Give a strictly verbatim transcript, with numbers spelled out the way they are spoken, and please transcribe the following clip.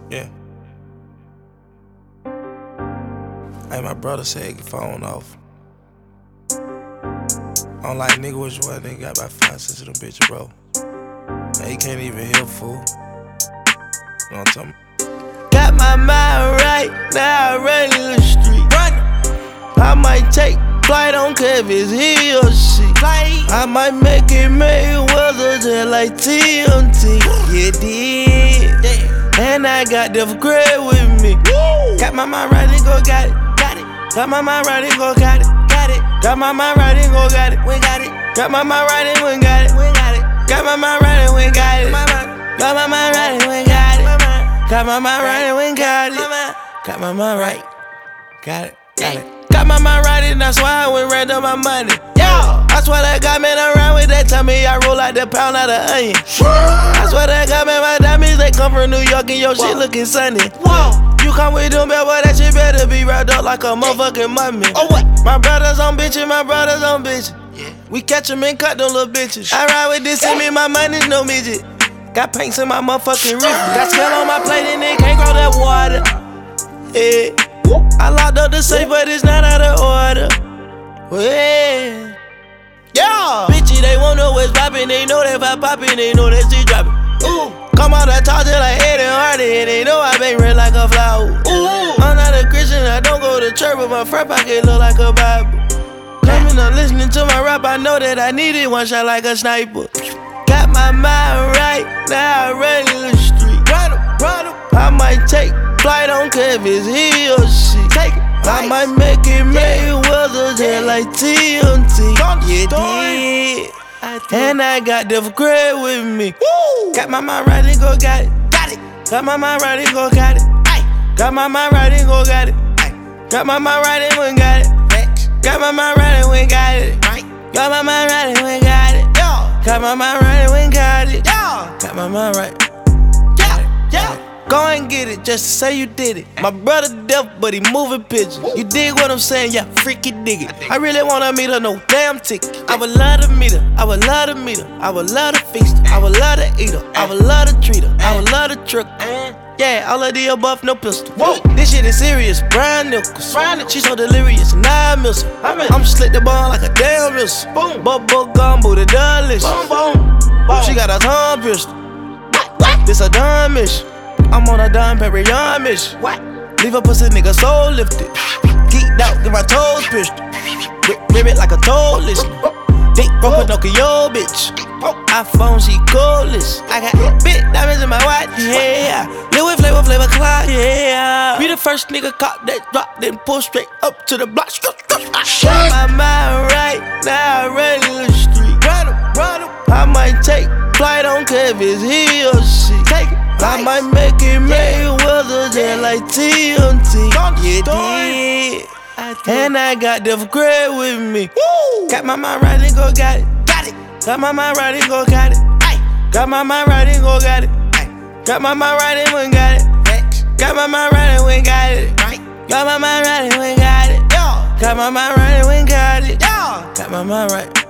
Yeah. Hey, my brother said get your phone off. I'm like, nigga, which one? Nigga got about five, six of them bitches, bro. Hey, he can't even hear, fool. You know what I'm talking about? Got my mind right, now I run in the street. Run. I might take flight, don't care if it's he or she. Flight. I might make it Mayweather just like T M T. You did. Damn. And I got the grade with me. Woo. Got my mind right and go got it. Got it. Got my mind right and go got it. Got it. Got my mind right and go got it. We got it. Got my mind right and we got it. We got it. Got my mind right and we got it. Got my mind right and we got it. Got my mind right and we got it. Got my mind right. Got it. Got it. Got my mind right and that's why I went ran up my money. Yeah. I swear that got me around with that. Tell me I roll like the pound out of onion. I swear that got me my diamonds. They come from New York and your shit looking sunny. Whoa. You come with them, boy, that shit better be wrapped up like a motherfucking mummy. Oh, what? My brothers on bitches, my brothers on bitches. Yeah. We catch them and cut them little bitches. I ride with this and me, my money's no midget. Got paints in my motherfucking wrist. Got scale on my plate and it can't grow that water. Yeah. I locked up the safe, but it's not out of order. Yeah. Yeah. Bitches, they won't know what's poppin'. They know that if I poppin', they know that shit droppin'. Ooh. Come out that talk just like Ed and Hardy, and they know I been red like a flower. Ooh. I'm not a Christian, I don't go to church, but my front pocket look like a Bible. Coming up listening to my rap, I know that I needed one shot like a sniper. Got my mind right, now I run in the street. I might take flight, don't care if it's he or she. Take it. I might make it Mayweather just like T M T. You did. And I got the grade with me. Woo. Got my mind right and go got it. Got it. Got my mind right and go got it. Ay. Got my mind right and go got it. Ay. Got my mind right and went got it. Got my mind right and went got it. Right. Got my mind right and went got it. Yo. Got my mind right and went got it. Yo. Got my mind right. Yeah. Yeah. Go and get it, just to say you did it. My brother deaf, but he moving pictures. You dig what I'm saying? Yeah, freaky dig it. I really wanna meet her, no damn ticket. I would love to meet her, I would love to meet her. I would love to feast her, I would love to eat her. I would love to treat her, I would love to trick her. Yeah, all of the above, no pistol. Whoa. This shit is serious, Brian Nichols. She's so delirious, and I miss her. I'm slick the ball like a damn missile. Boom, bubble gum, booty delicious. Boom, boom, boom. She got a tongue pistol. This a dumb mission. I'm on a Dom Perignon mission. What? Leave a pussy nigga soul lifted. Geeked out, get my toes pierced. Rip it like a toe listener. Dick broke Pinocchio, bitch. iPhone, she coolest. I got big diamonds in my watch, yeah. Live with flavor, flavor clock, yeah. Be the first nigga caught that drop, then pull straight up to the block. Got my mind right, now I run in the street. I might take flight, don't care if it's he or she. Take it. I might make it Mayweather just like T M T. You did. And I got the grade with me. Woo. Got my mind right and go got it. Got it. Got my mind right and go got it. Ay. Got my mind right and go got it. Ay. Got my mind right and went got it. Got my mind right and went got it. Right. Got my mind right and went got it. Yo. Got my mind right and went got it. Yo. Got my mind right.